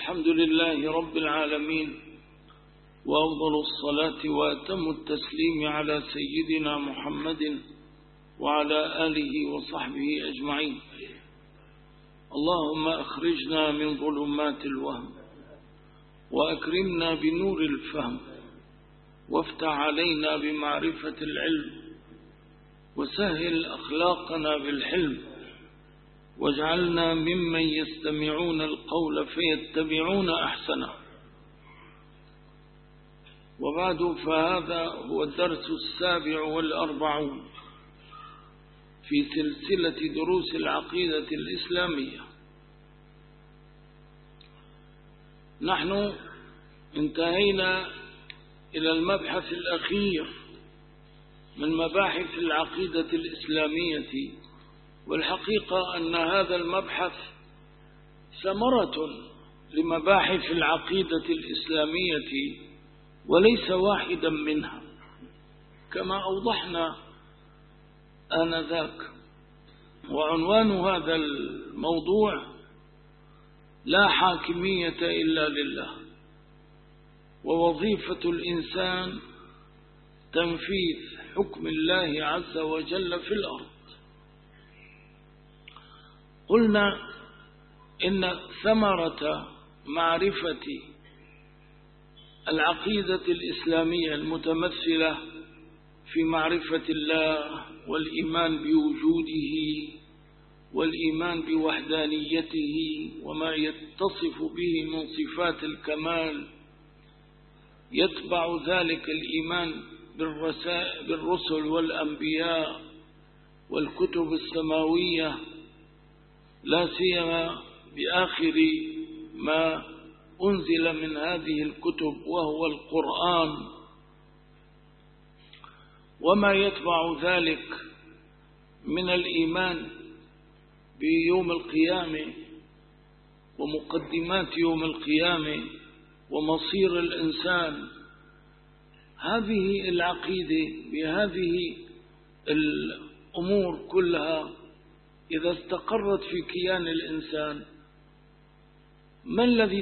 الحمد لله رب العالمين، وأفضل الصلاة وأتم التسليم على سيدنا محمد وعلى آله وصحبه أجمعين. اللهم أخرجنا من ظلمات الوهم وأكرمنا بنور الفهم، وافتح علينا بمعرفة العلم، وسهل أخلاقنا بالحلم، واجعلنا ممن يستمعون القول فيتبعون أحسنه. وبعد، فهذا هو الدرس 47 في سلسلة دروس العقيدة الإسلامية. نحن انتهينا إلى المبحث الأخير من مباحث العقيدة الإسلامية، والحقيقة أن هذا المبحث ثمرة لمباحث العقيدة الإسلامية وليس واحدا منها، كما أوضحنا آنذاك. وعنوان هذا الموضوع: لا حاكمية إلا لله، ووظيفة الإنسان تنفيذ حكم الله عز وجل في الأرض. قلنا إن ثمرة معرفة العقيدة الإسلامية المتمثلة في معرفة الله والإيمان بوجوده والإيمان بوحدانيته وما يتصف به من صفات الكمال، يتبع ذلك الإيمان بالرسل والأنبياء والكتب السماوية، لا سيما بآخر ما أنزل من هذه الكتب وهو القرآن، وما يتبع ذلك من الإيمان بيوم القيامة ومقدمات يوم القيامة ومصير الإنسان. هذه العقيدة بهذه الأمور كلها إذا استقرت في كيان الإنسان، ما الذي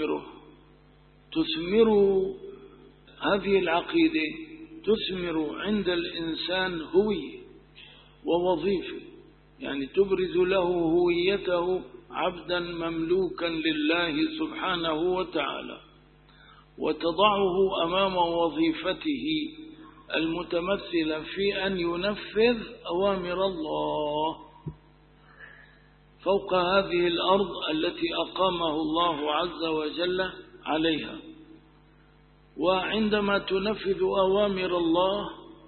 تثمر هذه العقيدة؟ تثمر عند الإنسان هوية ووظيفة، يعني تبرز له هويته عبدا مملوكا لله سبحانه وتعالى، وتضعه أمام وظيفته المتمثلة في أن ينفذ أوامر الله فوق هذه الأرض التي أقامه الله عز وجل عليها. وعندما تنفذ أوامر الله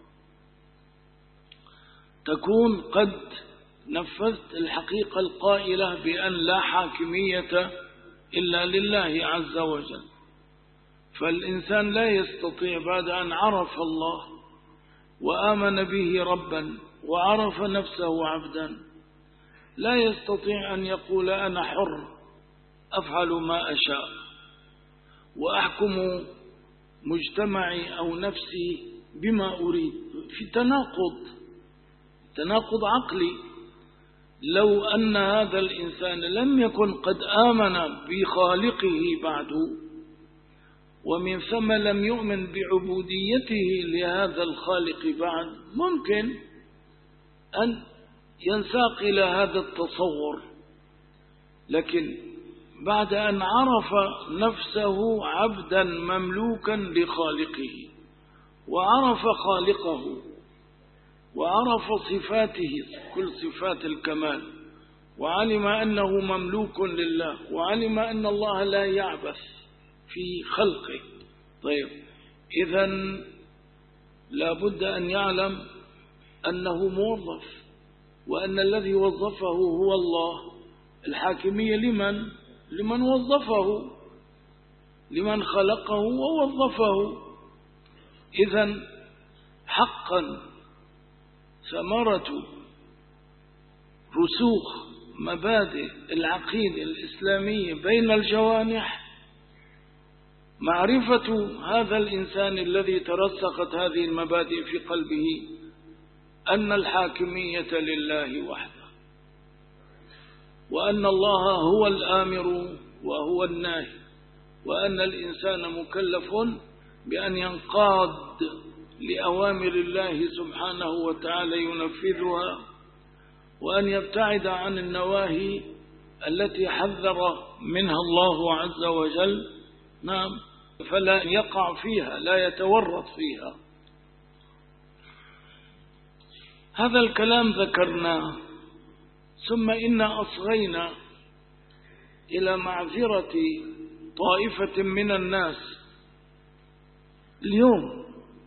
تكون قد نفذت الحقيقة القائلة بأن لا حاكمية إلا لله عز وجل. فالإنسان لا يستطيع بعد أن عرف الله وآمن به ربا وعرف نفسه عبدا، لا يستطيع أن يقول أنا حر أفعل ما أشاء وأحكم مجتمعي أو نفسي بما أريد. في تناقض عقلي. لو أن هذا الإنسان لم يكن قد آمن بخالقه بعد، ومن ثم لم يؤمن بعبوديته لهذا الخالق بعد، ممكن أن ينساق إلى هذا التصور. لكن بعد أن عرف نفسه عبدا مملوكا لخالقه، وعرف خالقه، وعرف صفاته كل صفات الكمال، وعلم أنه مملوك لله، وعلم أن الله لا يعبث في خلقه. طيب، إذن لابد أن يعلم أنه موظف، وأن الذي وظفه هو الله. الحاكمية لمن وظفه، لمن خلقه ووظفه. إذن حقا ثمرة رسوخ مبادئ العقيدة الإسلامية بين الجوانح معرفة هذا الإنسان الذي ترسخت هذه المبادئ في قلبه أن الحاكمية لله وحده، وأن الله هو الآمر وهو الناهي، وأن الإنسان مكلف بأن ينقاد لأوامر الله سبحانه وتعالى ينفذها، وأن يبتعد عن النواهي التي حذر منها الله عز وجل. نعم، فلا يقع فيها، لا يتورط فيها. هذا الكلام ذكرناه، ثم إنا أصغينا إلى معذرة طائفة من الناس اليوم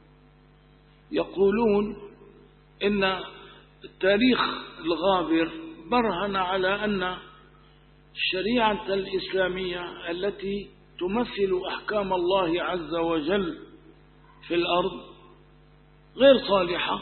يقولون إن التاريخ الغابر برهن على أن الشريعة الإسلامية التي تمثل أحكام الله عز وجل في الأرض غير صالحة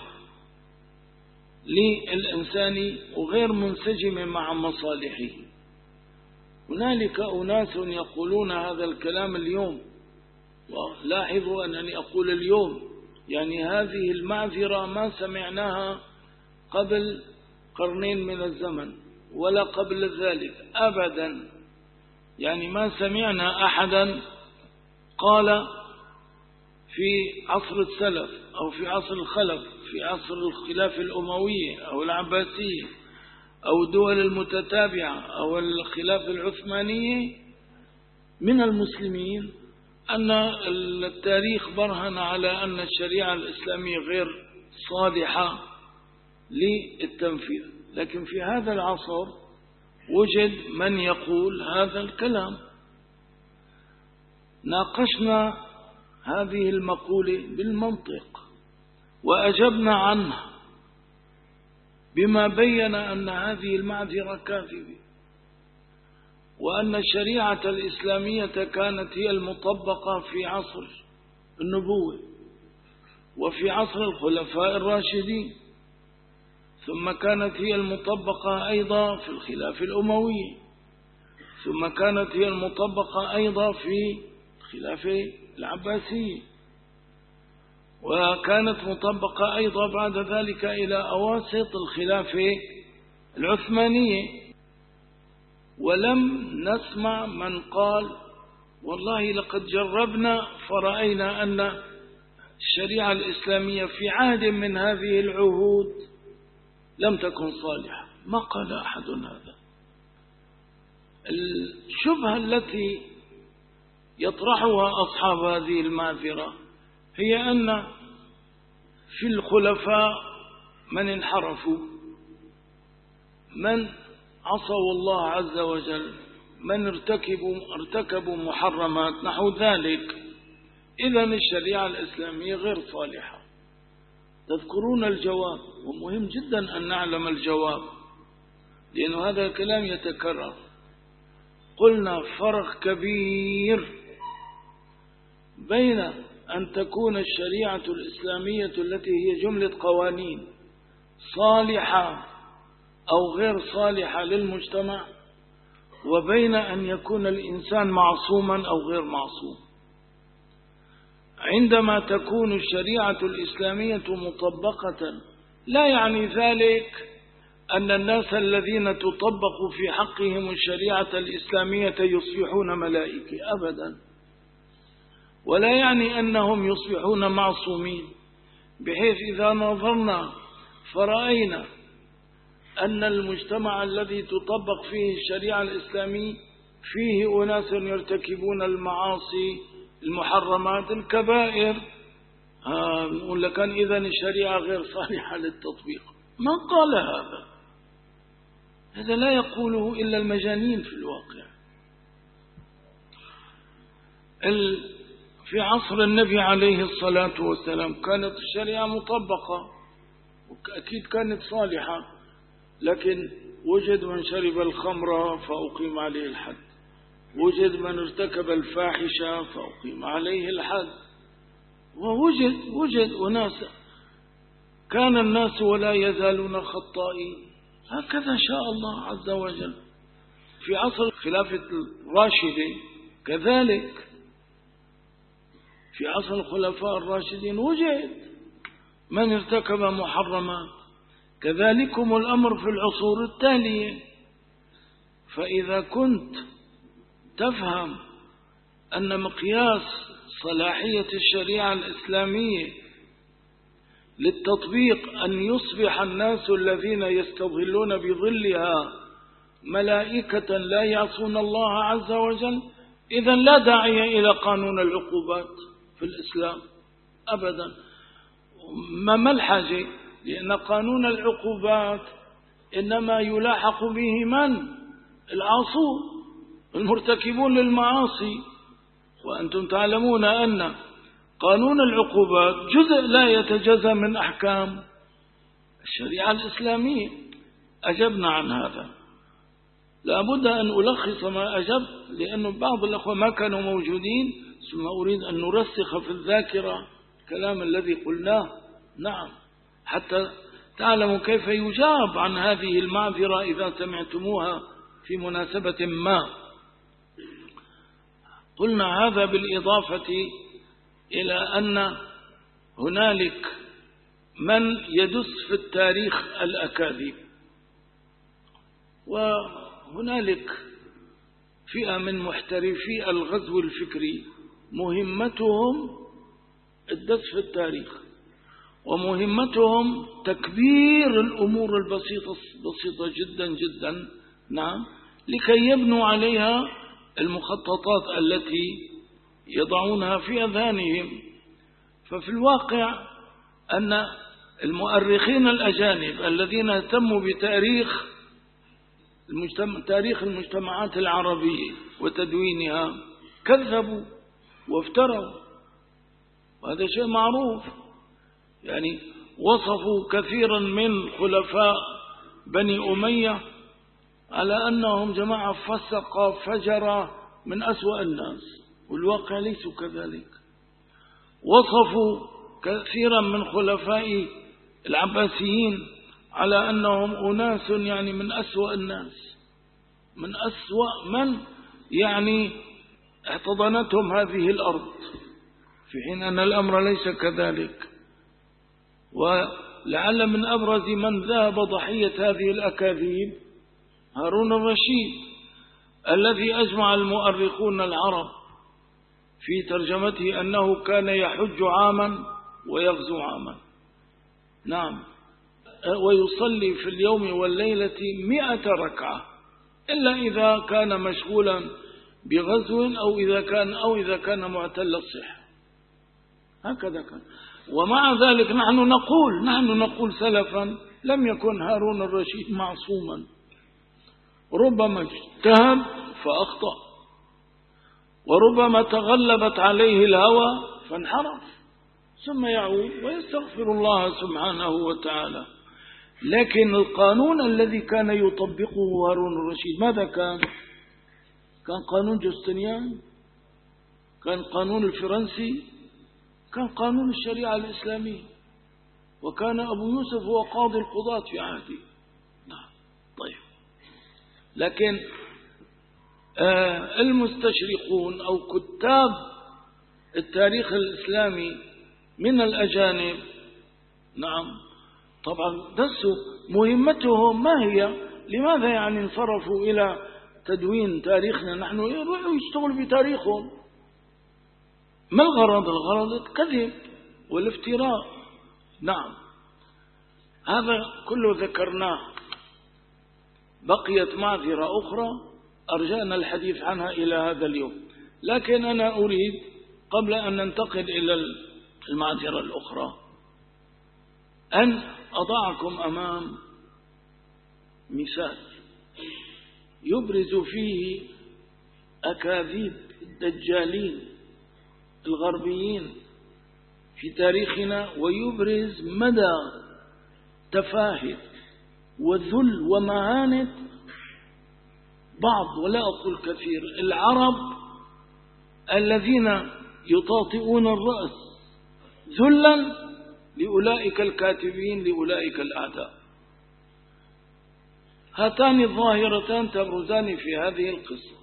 للإنسان وغير منسجمة مع مصالحه. هنالك أناس يقولون هذا الكلام اليوم، ولاحظوا أنني أقول اليوم، يعني هذه المعذرة ما سمعناها قبل قرنين من الزمن ولا قبل ذلك أبدا. يعني ما سمعنا أحدا قال في عصر السلف أو في عصر الخلف، في عصر الخلافة الأموية أو العباسية أو الدول المتتابعة أو الخلافة العثمانية من المسلمين أن التاريخ برهن على أن الشريعة الإسلامية غير صالحة للتنفيذ. لكن في هذا العصر وجد من يقول هذا الكلام. ناقشنا هذه المقولة بالمنطق وأجبنا عنها بما بين أن هذه المعذرة كاذبة، وأن الشريعة الإسلامية كانت هي المطبقة في عصر النبوة وفي عصر الخلفاء الراشدين، ثم كانت هي المطبقة أيضا في الخلافة الأموية، ثم كانت هي المطبقة أيضا في الخلافة العباسية، وكانت مطبقة أيضا بعد ذلك إلى أواسط الخلافة العثمانية. ولم نسمع من قال والله لقد جربنا فرأينا أن الشريعة الإسلامية في عهد من هذه العهود لم تكن صالحة. ما قال أحد هذا. الشبهة التي يطرحها أصحاب هذه المعذرة هي أن في الخلفاء من انحرفوا، من عصوا الله عز وجل، من ارتكبوا محرمات نحو ذلك، إذن الشريعة الإسلامية غير صالحة. تذكرون الجواب، ومهم جدا أن نعلم الجواب لأن هذا الكلام يتكرر. قلنا فرق كبير بين أن تكون الشريعة الإسلامية التي هي جملة قوانين صالحة أو غير صالحة للمجتمع، وبين أن يكون الإنسان معصوما أو غير معصوم. عندما تكون الشريعة الإسلامية مطبقة لا يعني ذلك أن الناس الذين تطبق في حقهم الشريعة الإسلامية يصبحون ملائكة أبدا، ولا يعني أنهم يصبحون معصومين، بحيث إذا نظرنا فرأينا أن المجتمع الذي تطبق فيه الشريعة الإسلامية فيه أناس يرتكبون المعاصي المحرمات الكبائر، نقول لك إذن الشريعة غير صالحة للتطبيق. من قال هذا؟ هذا لا يقوله إلا المجانين في الواقع. في عصر النبي عليه الصلاة والسلام كانت الشريعة مطبقة وأكيد كانت صالحة، لكن وجد من شرب الخمر فأقيم عليه الحد، وجد من ارتكب الفاحشة فأقيم عليه الحد، ووجد أناس كان الناس ولا يزالون خطائين. هكذا شاء الله عز وجل. في عصر خلافة الراشدين كذلك، في عصر الخلفاء الراشدين وجد من ارتكب محرمات، كذلكم الأمر في العصور التالية. فإذا كنت تفهم أن مقياس صلاحية الشريعة الإسلامية للتطبيق أن يصبح الناس الذين يستظلون بظلها ملائكة لا يعصون الله عز وجل، إذن لا داعي إلى قانون العقوبات في الإسلام أبدا. ما الحاجة؟ لأن قانون العقوبات إنما يلاحق به من؟ العاصون المرتكبون للمعاصي. وأنتم تعلمون أن قانون العقوبات جزء لا يتجزأ من أحكام الشريعة الإسلامية. أجبنا عن هذا. لابد أن ألخص ما أجبت، لأن بعض الأخوة ما كانوا موجودين، ثم أريد أن نرسخ في الذاكرة الكلام الذي قلناه. نعم، حتى تعلموا كيف يجاب عن هذه المعذرة إذا سمعتموها في مناسبة ما. قلنا هذا بالإضافة إلى أن هنالك من يدس في التاريخ الأكاذيب، وهنالك فئة من محترفي الغزو الفكري مهمتهم الدس في التاريخ، ومهمتهم تكبير الأمور البسيطة جدا جدا، نعم، لكي يبنوا عليها المخططات التي يضعونها في أذهانهم. ففي الواقع أن المؤرخين الأجانب الذين اهتموا بتاريخ المجتمعات العربية وتدوينها كذبوا وافتروا، وهذا شيء معروف. يعني وصفوا كثيرا من خلفاء بني أمية على أنهم جماعة فسقة فجرة من أسوأ الناس، والواقع ليسوا كذلك. وصفوا كثيرا من خلفاء العباسيين على أنهم أناس يعني من أسوأ الناس، من أسوأ من يعني احتضنتهم هذه الأرض، في حين أن الأمر ليس كذلك. ولعل من أبرز من ذهب ضحية هذه الأكاذيب هارون الرشيد، الذي أجمع المؤرخون العرب في ترجمته أنه كان يحج عاما ويغزو عاما، نعم، ويصلي في اليوم والليلة 100 ركعة، إلا إذا كان مشغولا بغزو أو إذا كان معتل الصحة. هكذا كان. ومع ذلك نحن نقول سلفا لم يكن هارون الرشيد معصوما، ربما اجتهد فأخطأ، وربما تغلبت عليه الهوى فانحرف، ثم يعود ويستغفر الله سبحانه وتعالى. لكن القانون الذي كان يطبقه هارون الرشيد ماذا كان؟ كان قانون جوستنيان، كان قانون الفرنسي، كان قانون الشريعة الإسلامية، وكان أبو يوسف هو قاضي القضاة في عهده. نعم. طيب، لكن المستشرقون أو كتاب التاريخ الإسلامي من الأجانب، نعم، طبعا دسوا مهمتهم ما هي؟ لماذا يعني انصرفوا إلى تدوين تاريخنا؟ نحن يروحوا يشتغلوا بتاريخهم. ما الغرض؟ الغرض الكذب والافتراء. نعم، هذا كله ذكرناه. بقيت معذرة أخرى أرجعنا الحديث عنها إلى هذا اليوم، لكن أنا أريد قبل أن ننتقل إلى المعذرة الأخرى أن أضعكم أمام مثال يبرز فيه أكاذيب الدجالين الغربيين في تاريخنا، ويبرز مدى تفاهة وذل ومهانة بعض، ولا أقول كثير، العرب الذين يطاطئون الرأس ذلا لأولئك الكاتبين، لأولئك الأعداء. هاتان الظاهرتان تبرزان في هذه القصة.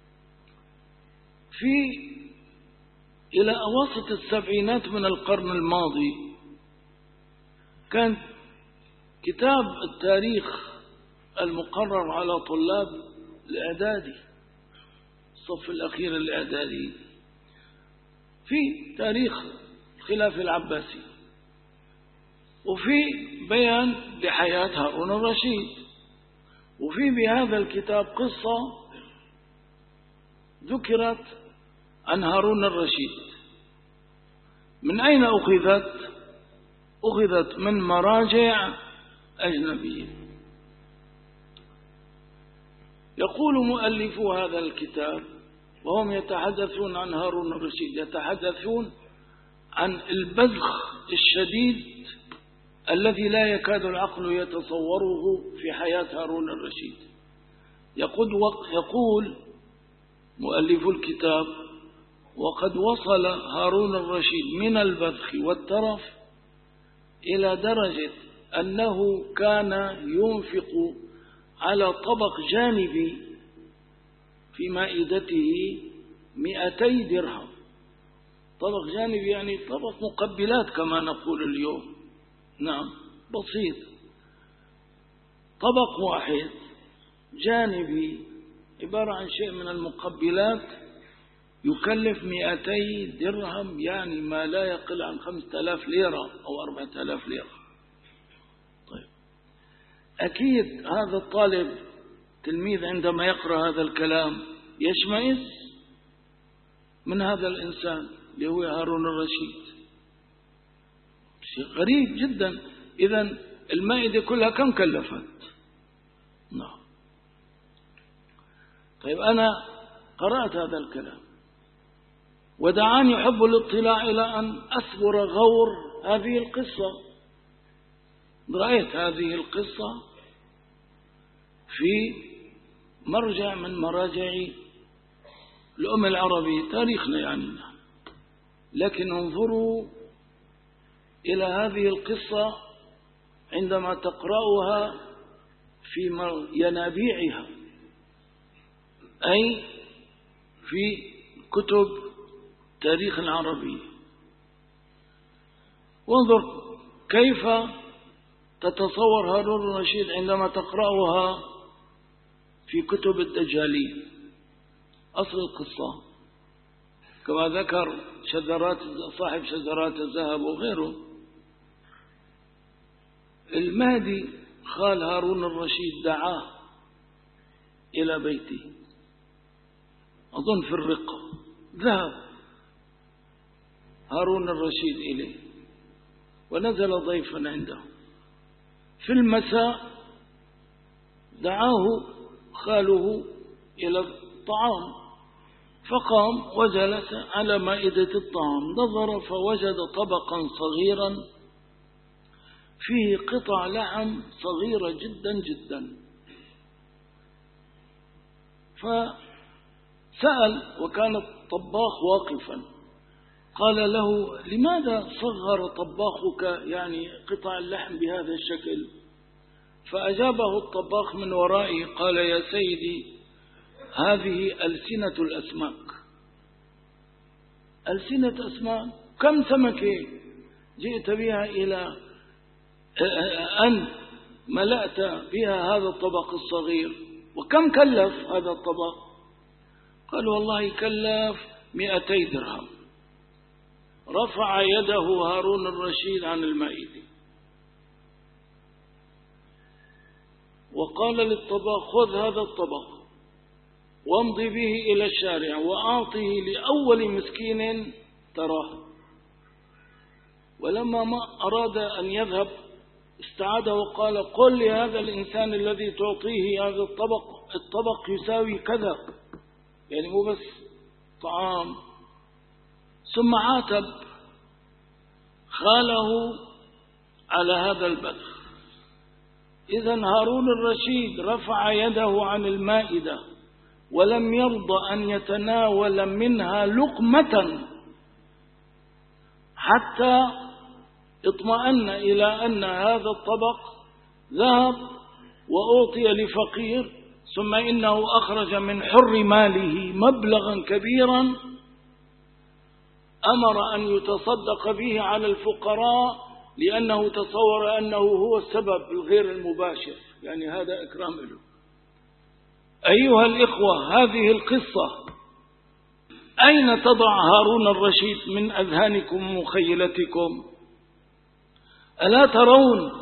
إلى أواسط السبعينات من القرن الماضي كان كتاب التاريخ المقرر على طلاب الإعدادي، الصف الأخير الإعدادي، في تاريخ الخلافة العباسي، وفي بيان لحياة هارون الرشيد، وفي بهذا الكتاب قصة ذكرت عن هارون الرشيد. من أين أخذت؟ أخذت من مراجع أجنبية. يقول مؤلفو هذا الكتاب وهم يتحدثون عن هارون الرشيد، يتحدثون عن البذخ الشديد الذي لا يكاد العقل يتصوره في حياة هارون الرشيد. يقول مؤلف الكتاب: وقد وصل هارون الرشيد من البذخ والترف إلى درجة أنه كان ينفق على طبق جانبي في مائدته 200 درهم. طبق جانبي يعني طبق مقبلات كما نقول اليوم، نعم بسيط، طبق واحد جانبي عبارة عن شيء من المقبلات يكلف 200 درهم، يعني ما لا يقل عن 5000 ليرة أو 4000 ليرة. طيب أكيد هذا الطالب تلميذ عندما يقرأ هذا الكلام يشمئز من هذا الإنسان اللي هو هارون الرشيد. شيء غريب جدا. إذن المائدة كلها كم كلفت؟ نعم. طيب أنا قرأت هذا الكلام ودعاني حب الاطلاع إلى أن أثبر غور هذه القصة. رأيت هذه القصة في مرجع من مراجع الأمة العربية، تاريخنا يعني. لكن انظروا إلى هذه القصة عندما تقرأها في ينابيعها، أي في كتب تاريخ العربية، وانظر كيف تتصور هارون الرشيد عندما تقرأها في كتب الدجالين. أصل القصة كما ذكر صاحب شذرات الذهب وغيره، المهدي خال هارون الرشيد دعاه إلى بيته، أظن في الرقة، ذهب هارون الرشيد إليه ونزل ضيفا عنده. في المساء دعاه خاله إلى الطعام، فقام وجلس على مائدة الطعام، نظر فوجد طبقا صغيرا فيه قطع لحم صغيرة جدا جدا، فسأل وكان الطباخ واقفا، قال له: لماذا صغر طباخك يعني قطع اللحم بهذا الشكل؟ فأجابه الطباخ من ورائه قال: يا سيدي، هذه ألسنة الأسماك. ألسنة أسماك؟ كم سمكة جئت بها إلى أن ملأت بها هذا الطبق الصغير؟ وكم كلف هذا الطبق؟ قال: والله كلف 200 درهم. رفع يده هارون الرشيد عن المائدة وقال للطباخ: خذ هذا الطبق وامضي به إلى الشارع وأعطه لأول مسكين تراه. ولما ما أراد أن يذهب استعاد وقال: قل لهذا الإنسان الذي تعطيه هذا الطبق يساوي كذا، يعني مو بس طعام. ثم عاتب خاله على هذا البذخ. إذن هارون الرشيد رفع يده عن المائدة ولم يرضى أن يتناول منها لقمة حتى اطمأن إلى أن هذا الطبق ذهب وأعطي لفقير، ثم إنه أخرج من حر ماله مبلغا كبيرا أمر أن يتصدق به على الفقراء، لأنه تصور أنه هو السبب الغير المباشر، يعني هذا إكرام له. أيها الإخوة، هذه القصة أين تضع هارون الرشيد من أذهانكم ومخيلتكم؟ ألا ترون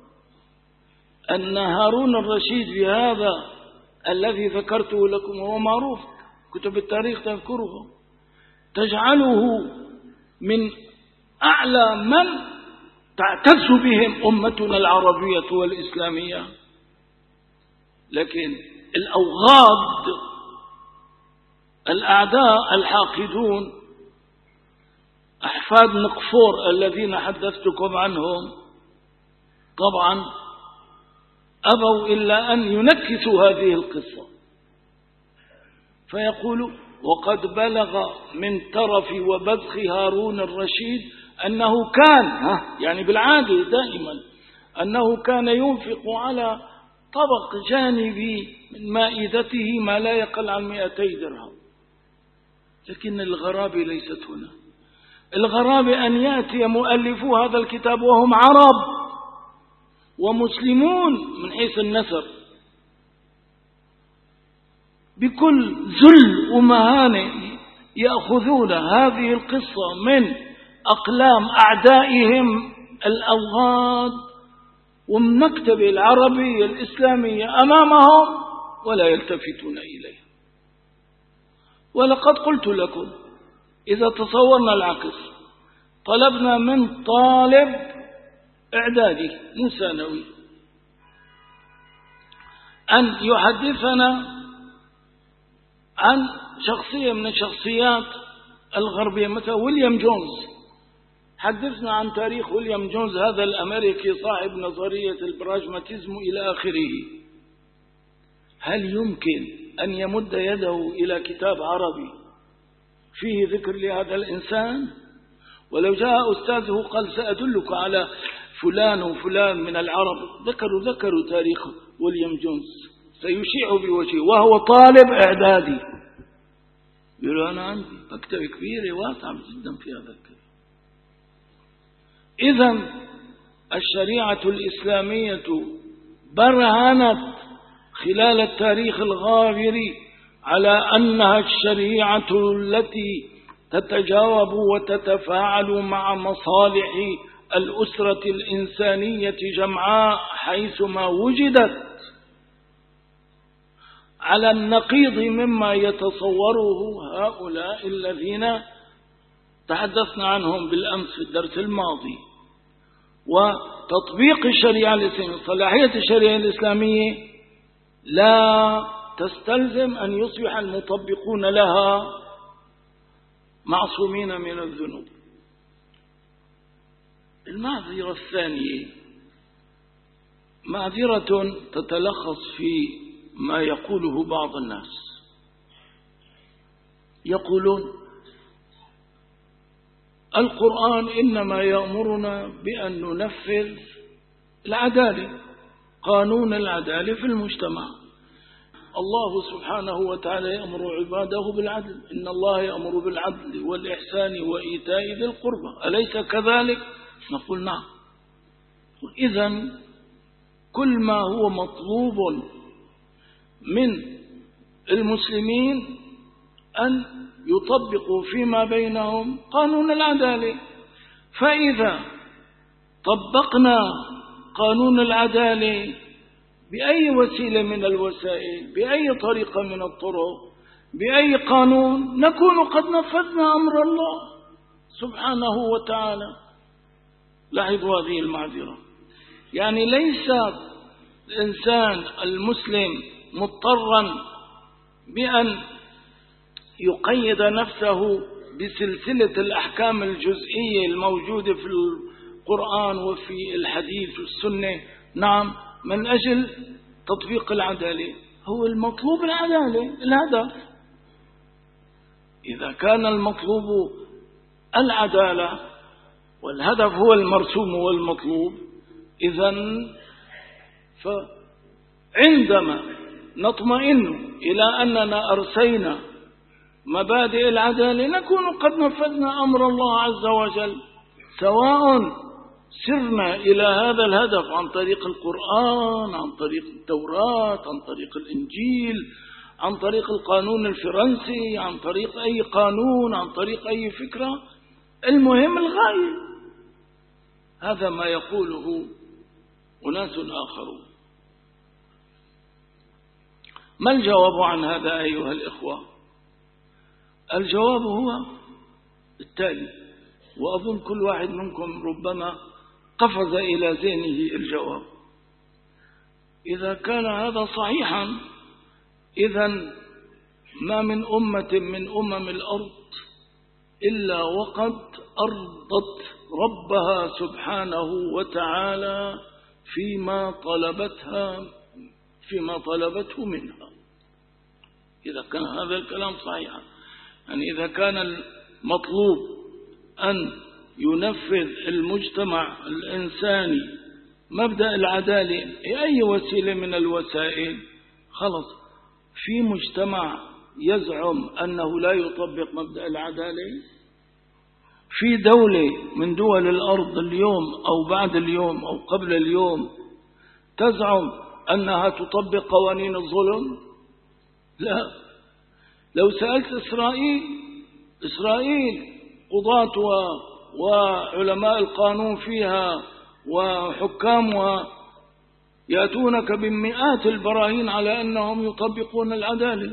أن هارون الرشيد بهذا الذي ذكرته لكم هو معروف، كتب التاريخ تذكره، تجعله من أعلى من تعتز بهم أمتنا العربية والإسلامية. لكن الأوغاد الأعداء الحاقدون أحفاد نقفور الذين حدثتكم عنهم طبعا أبوا إلا أن ينكسوا هذه القصة، فيقولوا وقد بلغ من ترف وبذخ هارون الرشيد أنه كان يعني بالعادة دائما أنه كان ينفق على طبق جانبي من مائدته ما لا يقل عن 200 درهم. لكن الغرابة ليست هنا، الغرابة أن يأتي مؤلفو هذا الكتاب وهم عرب ومسلمون من حيث النسب بكل ذل ومهانة يأخذون هذه القصة من أقلام أعدائهم الأوغاد ومن مكتبة العربية الإسلامية أمامهم ولا يلتفتون إليه. ولقد قلت لكم إذا تصورنا العكس، طلبنا من طالب إعدادي مو ثانوي أن يحدثنا عن شخصية من الشخصيات الغربية مثل ويليام جونز، حدثنا عن تاريخ ويليام جونز هذا الأمريكي صاحب نظرية البراجماتيزم إلى آخره. هل يمكن أن يمد يده إلى كتاب عربي فيه ذكر لهذا الإنسان؟ ولو جاء أستاذه قال سأدلك على فلان وفلان من العرب ذكروا تاريخ ويليام جونز سيشيع بوجهه وهو طالب إعدادي، يقول أنا عندي مكتبة كبيرة واسعة جدا في هذا الكلام. إذن الشريعة الإسلامية برهنت خلال التاريخ الغابر على أنها الشريعة التي تتجاوب وتتفاعل مع مصالح الأسرة الإنسانية جمعاء حيثما وجدت، على النقيض مما يتصوره هؤلاء الذين تحدثنا عنهم بالأمس في الدرس الماضي. وتطبيق الشريعة الإسلامية، صلاحية الشريعة الإسلامية لا تستلزم أن يصبح المطبقون لها معصومين من الذنوب. المعذرة الثانية معذرة تتلخص في ما يقوله بعض الناس، يقولون القرآن إنما يأمرنا بأن ننفذ العدالة، قانون العدالة في المجتمع. الله سبحانه وتعالى يأمر عباده بالعدل، إن الله يأمر بالعدل والإحسان وإيتاء ذي القربى، أليس كذلك؟ نقول نعم. إذن كل ما هو مطلوب من المسلمين أن يطبقوا فيما بينهم قانون العدالة. فإذا طبقنا قانون العدالة بأي وسيلة من الوسائل، بأي طريقة من الطرق، بأي قانون، نكون قد نفذنا أمر الله سبحانه وتعالى. لاحظوا هذه المعذرة، يعني ليس الإنسان المسلم مضطرا بأن يقيد نفسه بسلسلة الأحكام الجزئية الموجودة في القرآن وفي الحديث والسنة. نعم، من أجل تطبيق العدالة هو المطلوب العدالة الهدف. إذا كان المطلوب العدالة والهدف هو المرسوم والمطلوب، إذن فعندما نطمئن إلى أننا أرسينا مبادئ العدالة نكون قد نفذنا أمر الله عز وجل، سواء سرنا إلى هذا الهدف عن طريق القرآن، عن طريق التوراة، عن طريق الإنجيل، عن طريق القانون الفرنسي، عن طريق أي قانون، عن طريق أي فكرة، المهم الغاية. هذا ما يقوله أناس آخرون. ما الجواب عن هذا أيها الإخوة؟ الجواب هو التالي، وأظن كل واحد منكم ربما قفز إلى ذهنه الجواب. إذا كان هذا صحيحا، إذن ما من أمة من أمم الأرض إلا وقد أرضت ربها سبحانه وتعالى فيما طلبته منها. إذا كان هذا الكلام صحيحا، يعني إذا كان المطلوب أن ينفذ المجتمع الإنساني مبدأ العدالة بأي وسيلة من الوسائل، خلص في مجتمع يزعم أنه لا يطبق مبدأ العدالة، في دولة من دول الأرض اليوم أو بعد اليوم أو قبل اليوم تزعم أنها تطبق قوانين الظلم؟ لا. لو سألت إسرائيل قضاتها وعلماء القانون فيها وحكامها يأتونك بمئات البراهين على أنهم يطبقون العدالة.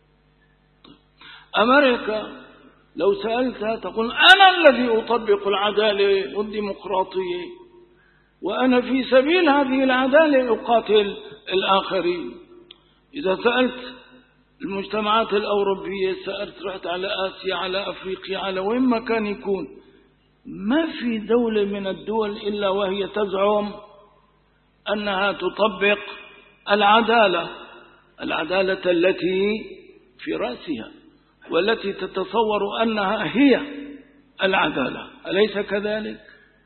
أمريكا لو سألتها تقول أنا الذي أطبق العدالة والديمقراطية، وأنا في سبيل هذه العدالة أقاتل الآخرين. إذا سألت المجتمعات الأوروبية، رحت على آسيا، على أفريقيا، على وين ما كان يكون، ما في دولة من الدول إلا وهي تزعم أنها تطبق العدالة التي في رأسها والتي تتصور أنها هي العدالة، أليس كذلك؟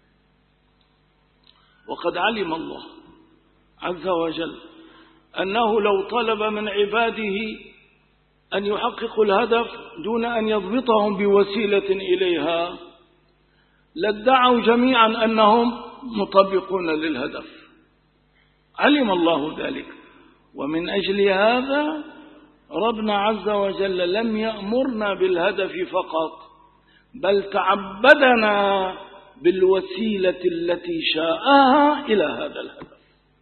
وقد علم الله عز وجل أنه لو طلب من عباده أن يحققوا الهدف دون أن يضبطهم بوسيلة إليها لادعوا جميعا أنهم مطبقون للهدف. علم الله ذلك، ومن أجل هذا ربنا عز وجل لم يأمرنا بالهدف فقط، بل تعبدنا بالوسيلة التي شاءها إلى هذا الهدف.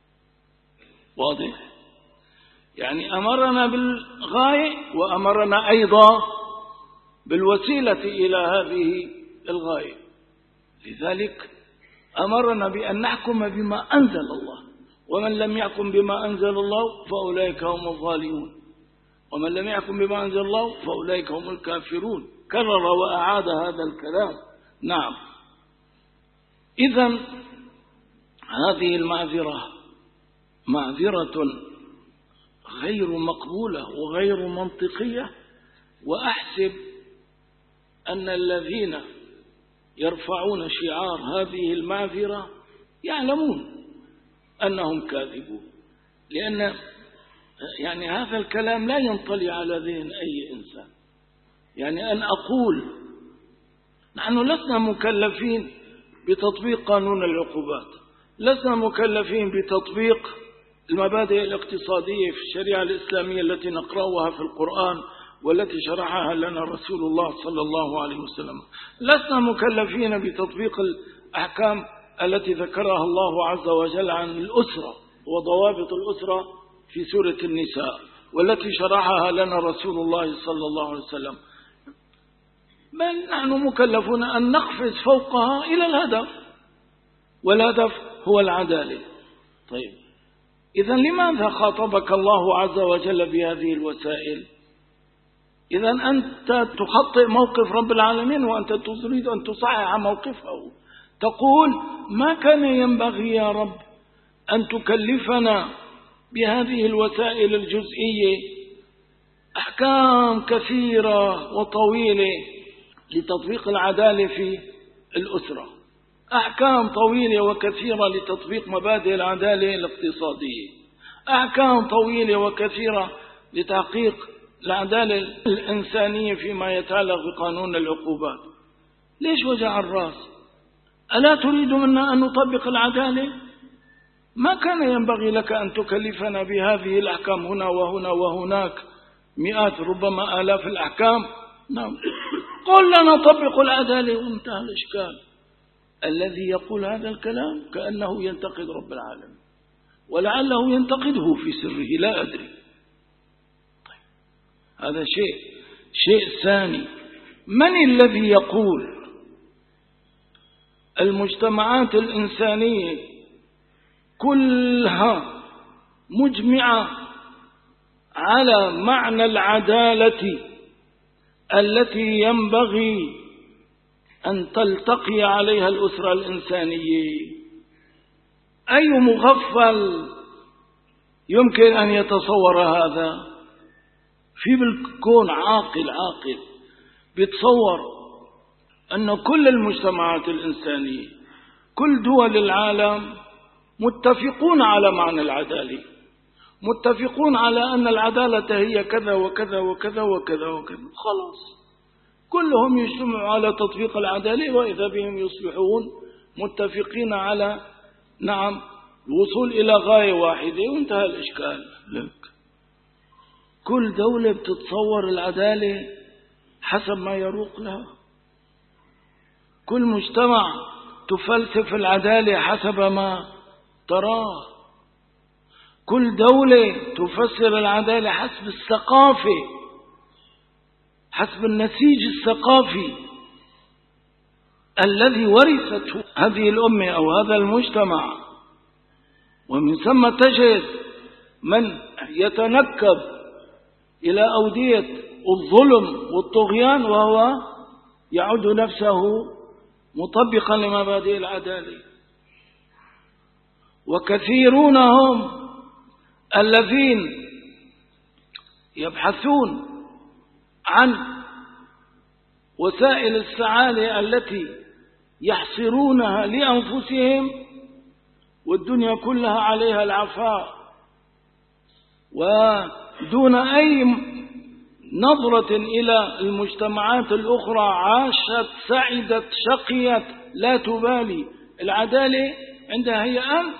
واضح؟ يعني أمرنا بالغاية وأمرنا أيضا بالوسيلة إلى هذه الغاية. لذلك أمرنا بأن نحكم بما أنزل الله، ومن لم يحكم بما أنزل الله فأولئك هم الظالمون، ومن لم يحكم بما أنزل الله فأولئك هم الكافرون. كرر وأعاد هذا الكلام. نعم. إذن هذه المعذرة معذرة غير مقبولة وغير منطقية، وأحسب أن الذين يرفعون شعار هذه المعذرة يعلمون أنهم كاذبون، لأن يعني هذا الكلام لا ينطلي على ذهن أي إنسان. يعني أن أقول نحن لسنا مكلفين بتطبيق قانون العقوبات، لسنا مكلفين بتطبيق المبادئ الاقتصادية في الشريعة الإسلامية التي نقرأها في القرآن والتي شرحها لنا رسول الله صلى الله عليه وسلم، لسنا مكلفين بتطبيق الأحكام التي ذكرها الله عز وجل عن الأسرة وضوابط الأسرة في سورة النساء والتي شرحها لنا رسول الله صلى الله عليه وسلم، بل نحن مكلفون أن نقفز فوقها إلى الهدف، والهدف هو العدالة. طيب، إذن لماذا خاطبك الله عز وجل بهذه الوسائل؟ إذن أنت تخطئ موقف رب العالمين، وأنت تريد أن تصحح موقفه. تقول ما كان ينبغي يا رب أن تكلفنا بهذه الوسائل الجزئية، أحكام كثيرة وطويلة لتطبيق العدالة في الأسرة، أحكام طويلة وكثيرة لتطبيق مبادئ العدالة الاقتصادية، أحكام طويلة وكثيرة لتحقيق العدالة الإنسانية فيما يتعلق بقانون العقوبات. ليش وجع الرأس؟ ألا تريد منا أن نطبق العدالة؟ ما كان ينبغي لك أن تكلفنا بهذه الأحكام هنا وهنا وهناك مئات ربما آلاف الأحكام. نعم، قل لنا طبقوا العدالة وانتهى الإشكال. الذي يقول هذا الكلام كأنه ينتقد رب العالمين، ولعله ينتقده في سره، لا أدري. طيب، هذا شيء ثاني. من الذي يقول المجتمعات الإنسانية كلها مجمعة على معنى العدالة التي ينبغي أن تلتقي عليها الأسرة الإنسانية؟ أي مغفل يمكن أن يتصور هذا؟ في بالكون عاقل بيتصور أن كل المجتمعات الإنسانية، كل دول العالم متفقون على معنى العدالة، متفقون على أن العدالة هي كذا وكذا وكذا وكذا وكذا، خلاص كلهم يجتمعوا على تطبيق العدالة، وإذا بهم يصبحون متفقين على نعم الوصول إلى غاية واحدة وانتهى الإشكال. لك كل دولة بتتصور العدالة حسب ما يروق لها، كل مجتمع تفلسف العدالة حسب ما تراه، كل دولة تفسر العدالة حسب الثقافة، حسب النسيج الثقافي الذي ورثته هذه الأمة أو هذا المجتمع. ومن ثم تجد من يتنكب إلى أودية الظلم والطغيان وهو يعد نفسه مطبقا لمبادئ العدالة. وكثيرون هم الذين يبحثون عن وسائل السعادة التي يحصرونها لأنفسهم والدنيا كلها عليها العفاء، ودون أي نظرة إلى المجتمعات الأخرى عاشت سعدت شقيت لا تبالي. العدالة عندها هي أن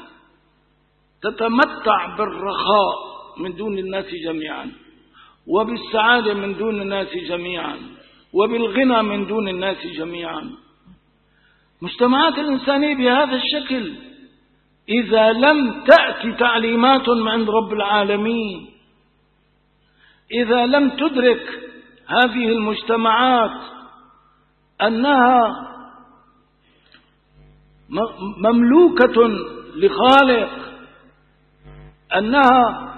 تتمتع بالرخاء من دون الناس جميعا، وبالسعادة من دون الناس جميعا، وبالغنى من دون الناس جميعا. مجتمعات الإنسانية بهذا الشكل إذا لم تأتي تعليمات من عند رب العالمين، إذا لم تدرك هذه المجتمعات أنها مملوكة لخالق، أنها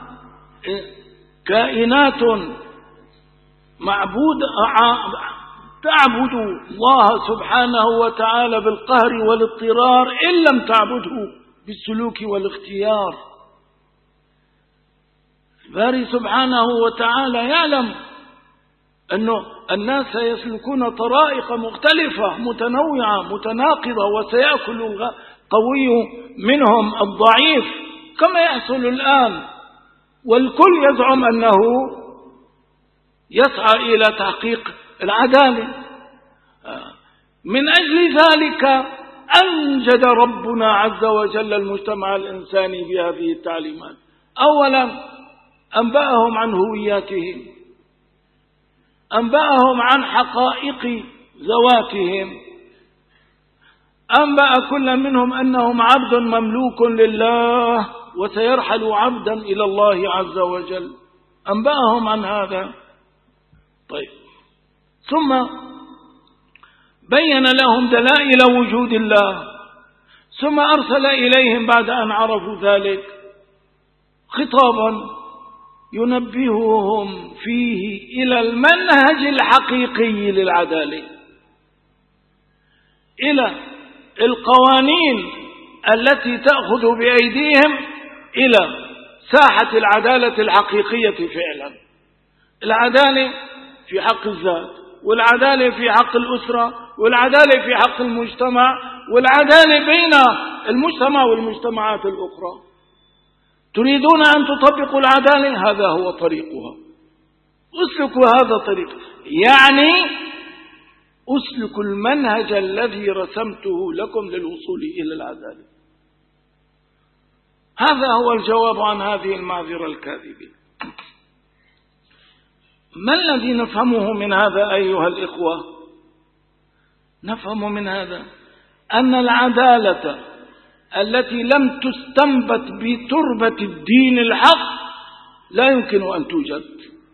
كائنات معبودة تعبد الله سبحانه وتعالى بالقهر والاضطرار إن لم تعبده بالسلوك والاختيار. الباري سبحانه وتعالى يعلم أنه الناس سيسلكون طرائق مختلفة متنوعة متناقضة، وسيأكل القوي منهم الضعيف كما يحصل الآن، والكل يزعم أنه يسعى إلى تحقيق العدالة. من أجل ذلك أنجد ربنا عز وجل المجتمع الإنساني بهذه التعليمات. أولا أنبأهم عن هوياتهم، أنبأهم عن حقائق ذواتهم، أنبأ كل منهم أنهم عبد مملوك لله وسيرحل عبدا إلى الله عز وجل، أنبأهم عن هذا. طيب، ثم بين لهم دلائل وجود الله، ثم أرسل إليهم بعد أن عرفوا ذلك خطابا ينبههم فيه إلى المنهج الحقيقي للعدالة، إلى القوانين التي تأخذ بأيديهم إلى ساحة العدالة الحقيقية فعلا. العدالة في حق الذات، والعدالة في حق الأسرة، والعدالة في حق المجتمع، والعدالة بين المجتمع والمجتمعات الأخرى. تريدون أن تطبقوا العدالة؟ هذا هو طريقها، أسلكوا هذا الطريق، يعني أسلكوا المنهج الذي رسمته لكم للوصول إلى العدالة. هذا هو الجواب عن هذه المعذرة الكاذبة. ما الذي نفهمه من هذا أيها الإخوة؟ نفهم من هذا أن العدالة التي لم تستنبت بتربة الدين الحق لا يمكن أن توجد.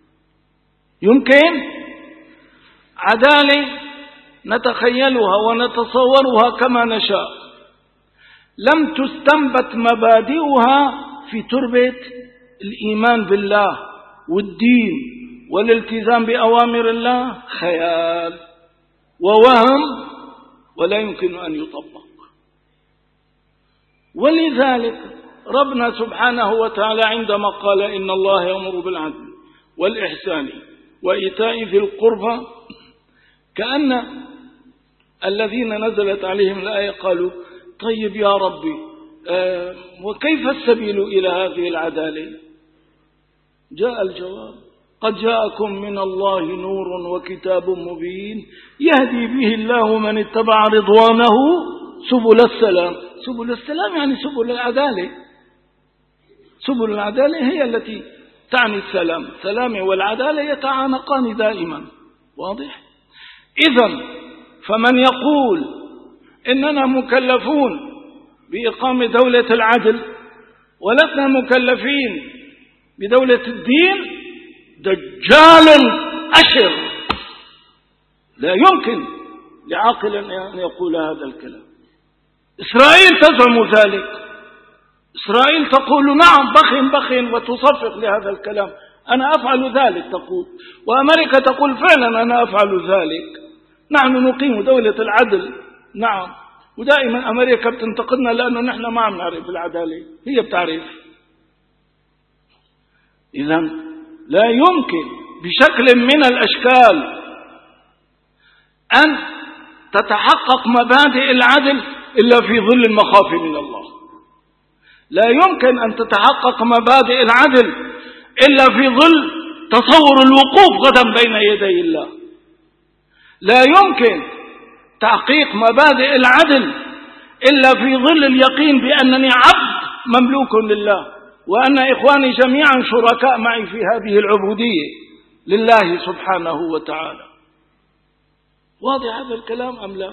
يمكن عدالة نتخيلها ونتصورها كما نشاء، لم تستنبت مبادئها في تربة الإيمان بالله والدين والالتزام بأوامر الله، خيال ووهم ولا يمكن أن يطبق. ولذلك ربنا سبحانه وتعالى عندما قال إن الله يأمر بالعدل والإحسان وإيتاء ذي القربى، كأن الذين نزلت عليهم الآية قالوا طيب يا ربي وكيف السبيل إلى هذه العدالة؟ جاء الجواب: قد جاءكم من الله نور وكتاب مبين يهدي به الله من اتبع رضوانه سبل السلام. سبل السلام يعني سبل العدالة. سبل العدالة هي التي تعني السلام. السلام والعدالة يتعانقان دائما. واضح؟ إذن فمن يقول إننا مكلفون بإقامة دولة العدل ولسنا مكلفين بدولة الدين دجال أشر. لا يمكن لعاقل أن يقول هذا الكلام. إسرائيل تزعم ذلك. إسرائيل تقول نعم بخ وتصفق لهذا الكلام، أنا أفعل ذلك تقول. وأمريكا تقول فعلا أنا أفعل ذلك، نحن نقيم دولة العدل. نعم، ودائما أمريكا بتنتقدنا لأنه نحن ما عم نعرف العدالة، هي بتعرف. إذن لا يمكن بشكل من الأشكال أن تتحقق مبادئ العدل إلا في ظل المخاف من الله. لا يمكن أن تتحقق مبادئ العدل إلا في ظل تصور الوقوف غدا بين يدي الله. لا يمكن تحقيق مبادئ العدل إلا في ظل اليقين بأنني عبد مملوك لله، وأن إخواني جميعا شركاء معي في هذه العبودية لله سبحانه وتعالى. واضح هذا الكلام أم لا؟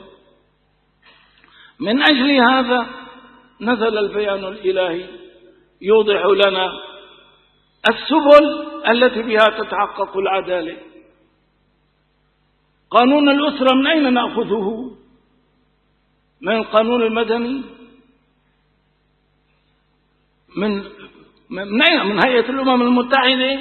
من أجل هذا نزل البيان الإلهي يوضح لنا السبل التي بها تتحقق العدالة. قانون الأسرة من أين نأخذه؟ من القانون المدني؟ من هيئة الأمم المتحدة؟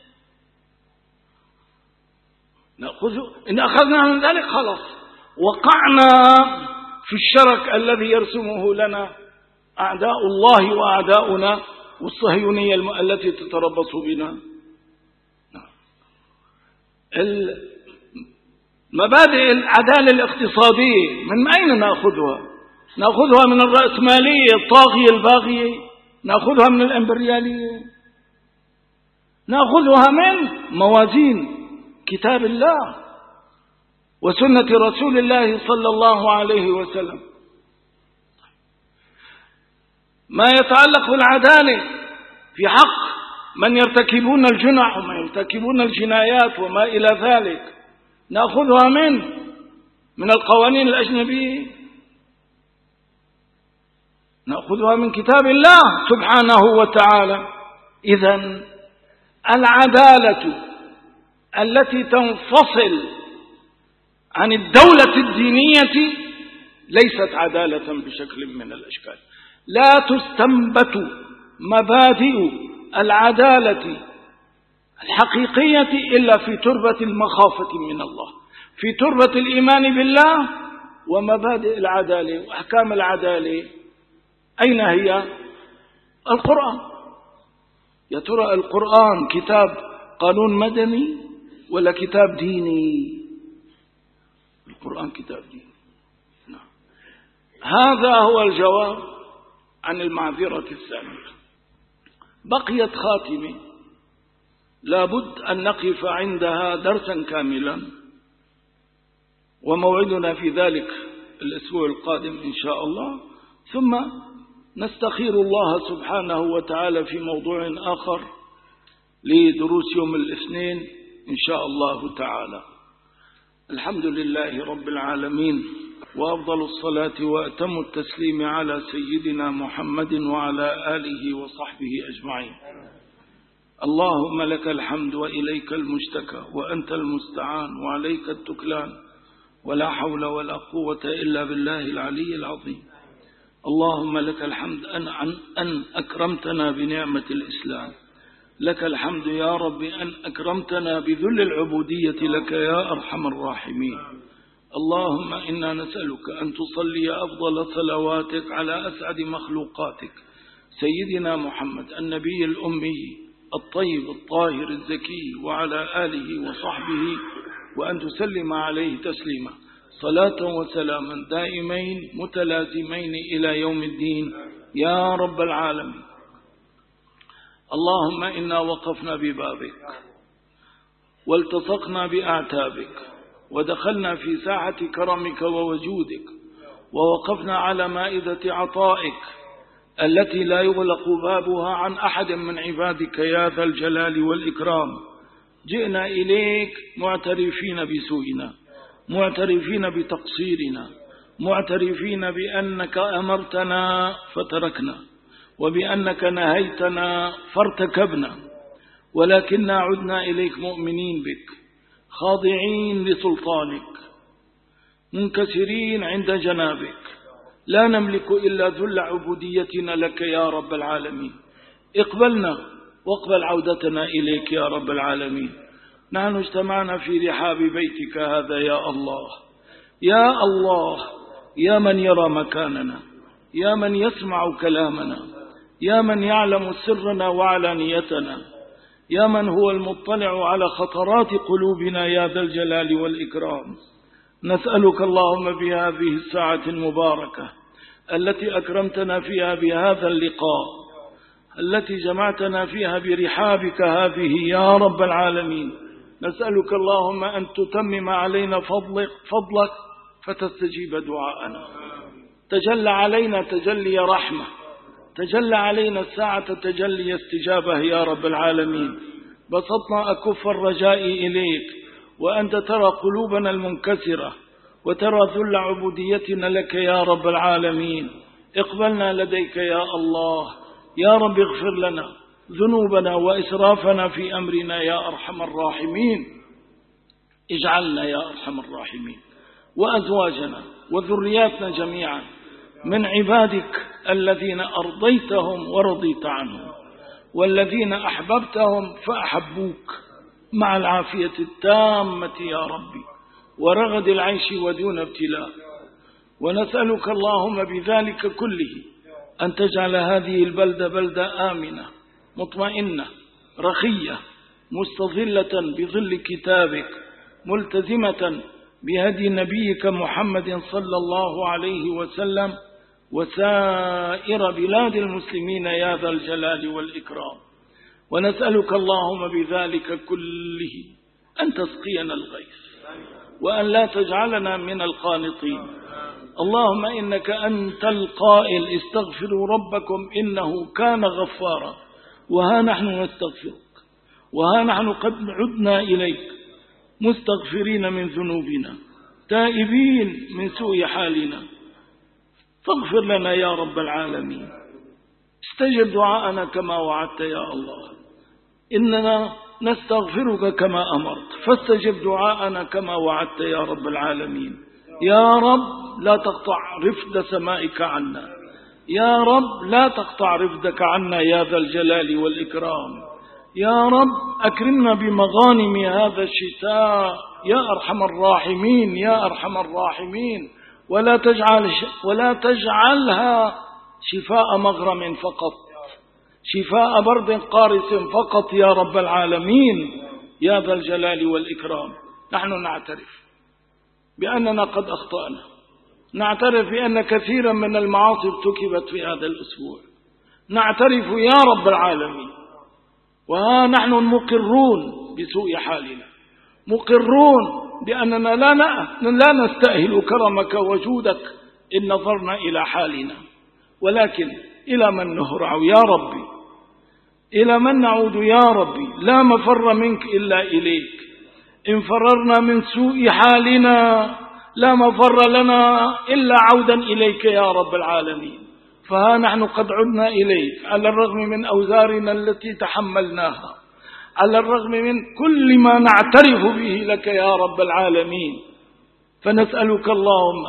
نأخذه. إن أخذنا من ذلك خلاص وقعنا في الشرك الذي يرسمه لنا أعداء الله وأعداؤنا والصهيونية التي تتربص بنا. مبادئ العدالة الاقتصادية من أين نأخذها؟ نأخذها من الرأسمالية الطاغية الباغية؟ نأخذها من الإمبريالية؟ نأخذها من موازين كتاب الله وسنة رسول الله صلى الله عليه وسلم. ما يتعلق بالعدالة في حق من يرتكبون الجنح ومن يرتكبون الجنايات وما إلى ذلك نأخذها من القوانين الأجنبية؟ نأخذها من كتاب الله سبحانه وتعالى. إذن العدالة التي تنفصل عن الدولة الدينية ليست عدالة بشكل من الأشكال. لا تستنبت مبادئ العدالة الحقيقية إلا في تربة المخافة من الله، في تربة الإيمان بالله ومبادئ العدالة وأحكام العدالة. أين هي؟ القرآن. يا ترى القرآن كتاب قانون مدني ولا كتاب ديني؟ القرآن كتاب ديني. نعم. هذا هو الجواب عن المعذرة الثانية. بقيت خاتمة لابد أن نقف عندها درسا كاملا، وموعدنا في ذلك الأسبوع القادم إن شاء الله، ثم نستخير الله سبحانه وتعالى في موضوع آخر لدروس يوم الاثنين إن شاء الله تعالى. الحمد لله رب العالمين، وأفضل الصلاة وأتم التسليم على سيدنا محمد وعلى آله وصحبه أجمعين. اللهم لك الحمد وإليك المشتكى وأنت المستعان وعليك التكلان، ولا حول ولا قوة إلا بالله العلي العظيم. اللهم لك الحمد أن أكرمتنا بنعمة الإسلام، لك الحمد يا رب أن أكرمتنا بذل العبودية لك يا أرحم الراحمين. اللهم إنا نسألك أن تصلي أفضل صلواتك على أسعد مخلوقاتك سيدنا محمد النبي الأمي الطيب الطاهر الزكي، وعلى آله وصحبه، وأن تسلم عليه تسليما، صلاة وسلاما دائمين متلازمين إلى يوم الدين يا رب العالمين. اللهم إنا وقفنا ببابك والتصقنا بأعتابك، ودخلنا في ساحة كرمك ووجودك، ووقفنا على مائدة عطائك التي لا يغلق بابها عن أحد من عبادك يا ذا الجلال والإكرام. جئنا إليك معترفين بسوءنا، معترفين بتقصيرنا، معترفين بأنك أمرتنا فتركنا، وبأنك نهيتنا فارتكبنا، ولكننا عدنا إليك مؤمنين بك، خاضعين لسلطانك، منكسرين عند جنابك، لا نملك إلا ذل عبوديتنا لك يا رب العالمين. اقبلنا واقبل عودتنا إليك يا رب العالمين. نحن اجتمعنا في رحاب بيتك هذا يا الله، يا الله، يا من يرى مكاننا، يا من يسمع كلامنا، يا من يعلم سرنا وعلانيتنا، يا من هو المطلع على خطرات قلوبنا يا ذا الجلال والإكرام. نسألك اللهم بهذه الساعة المباركة التي أكرمتنا فيها بهذا اللقاء، التي جمعتنا فيها برحابك هذه يا رب العالمين، نسألك اللهم أن تتمم علينا فضلك فتستجيب دعاءنا. تجلى علينا تجلي رحمة، تجلى علينا الساعة تجلي استجابة يا رب العالمين. بسطنا أكف الرجاء إليك، وأنت ترى قلوبنا المنكسرة، وترى ذل عبوديتنا لك يا رب العالمين. اقبلنا لديك يا الله، يا رب اغفر لنا ذنوبنا وإسرافنا في أمرنا يا أرحم الراحمين. اجعلنا يا أرحم الراحمين وأزواجنا وذرياتنا جميعا من عبادك الذين أرضيتهم ورضيت عنهم، والذين أحببتهم فأحبوك مع العافية التامة يا ربي، ورغد العيش ودون ابتلاء. ونسألك اللهم بذلك كله أن تجعل هذه البلدة بلدة آمنة مطمئنة رخية مستظلة بظل كتابك، ملتزمة بهدي نبيك محمد صلى الله عليه وسلم وسائر بلاد المسلمين يا ذا الجلال والإكرام. ونسألك اللهم بذلك كله أن تسقينا الغيث، وأن لا تجعلنا من القانطين. اللهم إنك أنت القائل استغفروا ربكم إنه كان غفارا، وها نحن نستغفرك، وها نحن قد عدنا إليك مستغفرين من ذنوبنا، تائبين من سوء حالنا، فاغفر لنا يا رب العالمين. استجب دعاءنا كما وعدت يا الله، إننا نستغفرك كما أمرت، فاستجب دعاءنا كما وعدت يا رب العالمين. يا رب لا تقطع رفد سمائك عنا، يا رب لا تقطع رفدك عنا يا ذا الجلال والإكرام. يا رب أكرمنا بمغانم هذا الشتاء يا أرحم الراحمين، يا أرحم الراحمين، ولا تجعلها شفاء مغرم فقط، شفاء برد قارس فقط يا رب العالمين يا ذا الجلال والإكرام. نحن نعترف بأننا قد أخطأنا، نعترف بأن كثيرا من المعاصي ارتكبت في هذا الأسبوع، نعترف يا رب العالمين، وها نحن مقرون بسوء حالنا، مقرون بأننا لا نستأهل كرمك وجودك إن نظرنا إلى حالنا، ولكن إلى من نهرع يا ربي، إلى من نعود يا ربي؟ لا مفر منك إلا إليك، إن فررنا من سوء حالنا لا مفر لنا إلا عودا إليك يا رب العالمين. فها نحن قد عدنا إليك على الرغم من أوزارنا التي تحملناها، على الرغم من كل ما نعترف به لك يا رب العالمين. فنسألك اللهم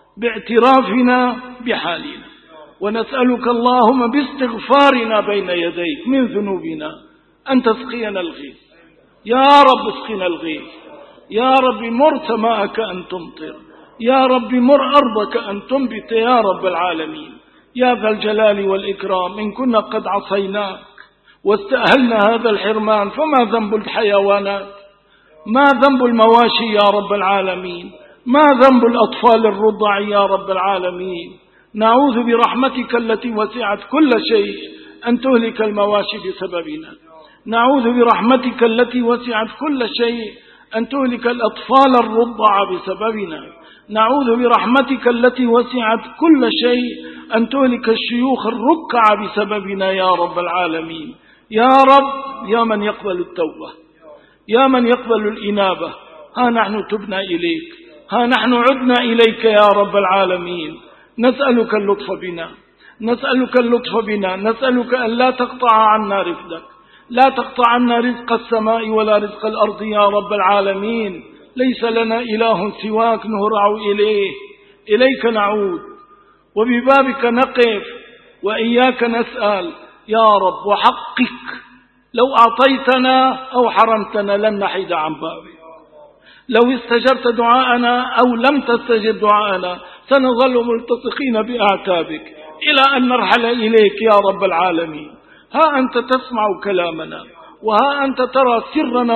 باعترافنا بحالنا، ونسألك اللهم باستغفارنا بين يديك من ذنوبنا أن تسقينا الغيث يا رب. اسقنا الغيث يا رب، مر سماءك أن تمطر يا رب، مر أرضك أن تنبت يا رب العالمين يا ذا الجلال والإكرام. إن كنا قد عصيناك واستأهلنا هذا الحرمان فما ذنب الحيوانات؟ ما ذنب المواشي يا رب العالمين؟ ما ذنب الأطفال الرضع يا رب العالمين؟ نعوذ برحمتك التي وسعت كل شيء أن تهلك المواشي بسببنا، نعوذ برحمتك التي وسعت كل شيء أن تهلك الأطفال الرضع بسببنا، نعوذ برحمتك التي وسعت كل شيء أن تهلك الشيوخ الركع بسببنا يا رب العالمين. يا رب يا من يقبل التوبة، يا من يقبل الإنابة، ها نحن تبنا إليك، ها نحن عدنا إليك يا رب العالمين. نسألك اللطف بنا، نسألك اللطف بنا، نسألك أن لا تقطع عنا رفدك، لا تقطع عنا رزق السماء ولا رزق الأرض يا رب العالمين. ليس لنا إله سواك نهرع إليه، إليك نعود وببابك نقف وإياك نسأل يا رب. وحقك لو أعطيتنا أو حرمتنا لن نحيد عن بابك، لو استجبت دعاءنا أو لم تستجب دعاءنا سنظل ملتصقين بأعتابك إلى أن نرحل إليك يا رب العالمين. ها أنت تسمع كلامنا، وها أنت ترى سرنا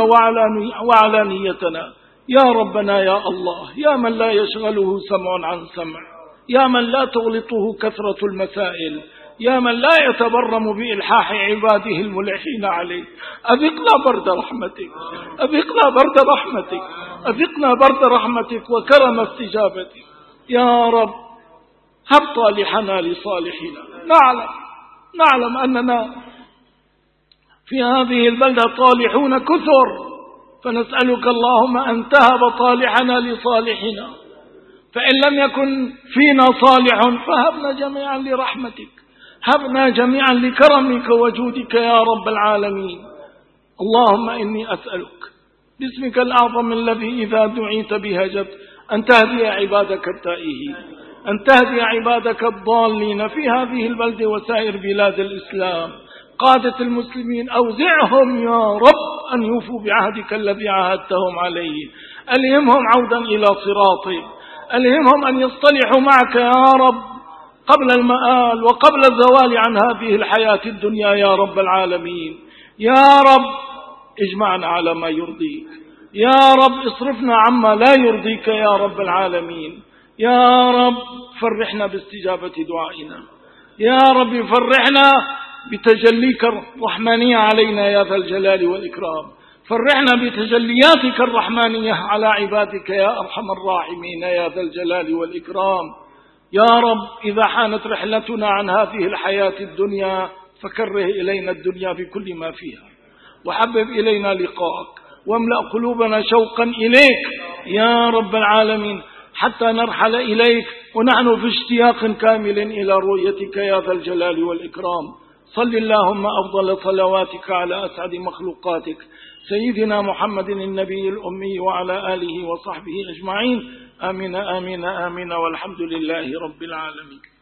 وعلانيتنا يا ربنا يا الله، يا من لا يشغله سمع عن سمع، يا من لا تغلطه كثرة المسائل، يا من لا يتبرم بإلحاح عباده الملحين عليه. أذقنا برد رحمتك، أذقنا برد رحمتك، أذقنا برد رحمتك وكرم استجابتك يا رب. هب طالحنا لصالحنا، نعلم أننا في هذه البلدة طالحون كثر، فنسألك اللهم أن تهب طالحنا لصالحنا، فإن لم يكن فينا صالح فهبنا جميعا لرحمتك، هبنا جميعا لكرمك وجودك يا رب العالمين. اللهم إني أسألك باسمك الأعظم الذي إذا دعيت بهجت أن تهدي عبادك التائهين، أن تهدي عبادك الضالين في هذه البلد وسائر بلاد الإسلام. قادة المسلمين أوزعهم يا رب أن يوفوا بعهدك الذي عاهدتهم عليه، ألهمهم عودا إلى صراطك، ألهمهم أن يصطلحوا معك يا رب قبل المآل وقبل الزوال عن هذه الحياة الدنيا يا رب العالمين. يا رب اجمعنا على ما يرضيك، يا رب اصرفنا عما لا يرضيك يا رب العالمين. يا رب فرحنا باستجابة دعائنا، يا رب فرحنا بتجليك الرحمانية علينا يا ذا الجلال والإكرام، فرحنا بتجلياتك الرحمانية على عبادك يا أرحم الراحمين يا ذا الجلال والإكرام. يا رب إذا حانت رحلتنا عن هذه الحياة الدنيا فكره إلينا الدنيا بكل ما فيها، وحبب إلينا لقاءك، واملأ قلوبنا شوقا إليك يا رب العالمين، حتى نرحل إليك ونحن في اشتياق كامل إلى رؤيتك يا ذا الجلال والإكرام. صل اللهم أفضل صلواتك على أسعد مخلوقاتك سيدنا محمد النبي الأمي وعلى آله وصحبه أجمعين. آمين آمين آمين، والحمد لله رب العالمين.